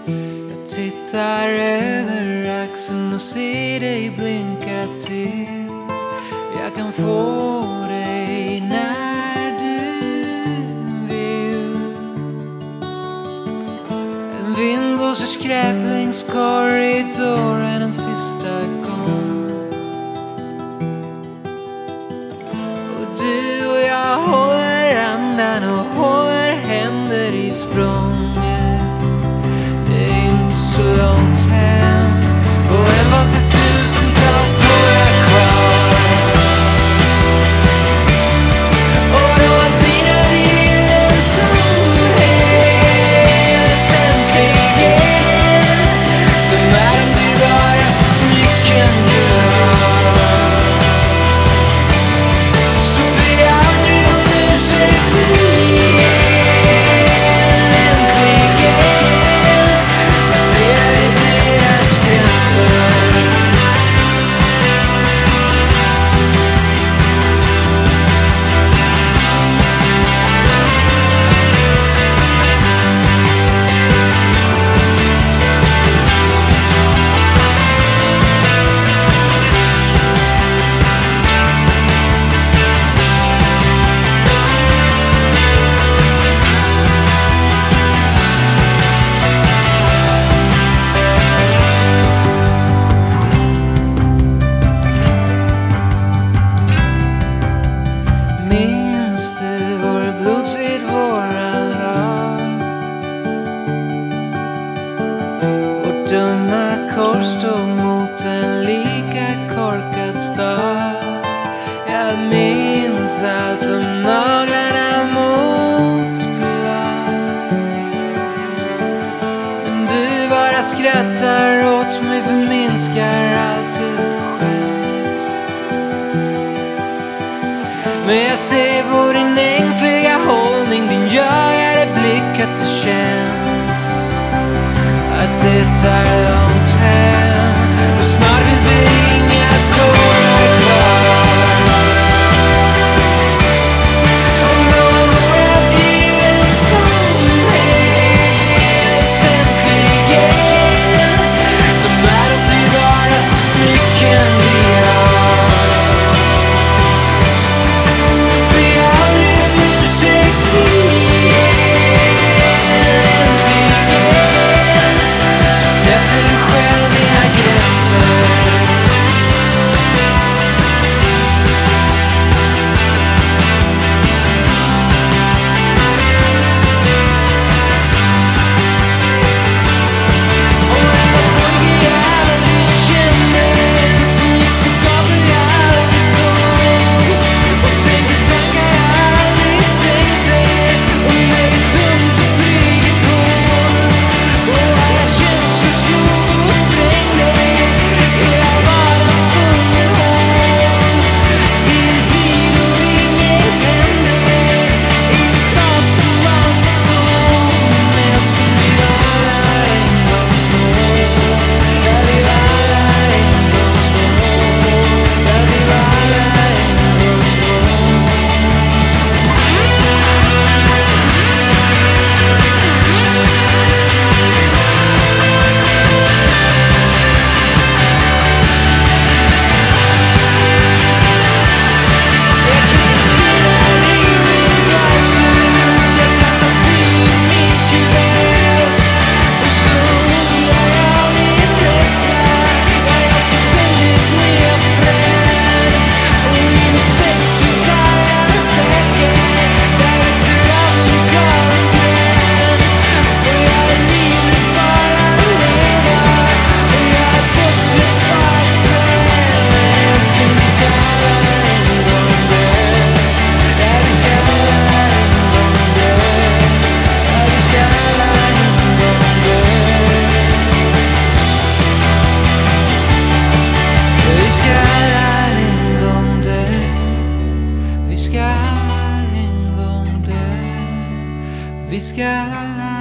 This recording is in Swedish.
Jag tittar över axeln och ser dig blinka till. Jag kan få dig när du vill. En vind blåser skräp längs korridoren en sista gång. Och du och jag håller andan och håller händer i språnget. Det är inte så långt hem. Och en var till tusentals tårar kvar. Minns du vår blodstrid, våran lag? Vårt dumma kors stod mot en lika korkad stad. Jag minns allt som naglarna mot glas. Men du bara skrattar åt mig, förminskar allt till ett skämt. Men jag ser på din ängsliga hållning, din jagade blick, att det känns att det tar långt hem. Och snart finns det inga tårar kvar. Om någon vårat given som helst äntligen. De är de dyrbaraste smycken vi har. Vi ska alla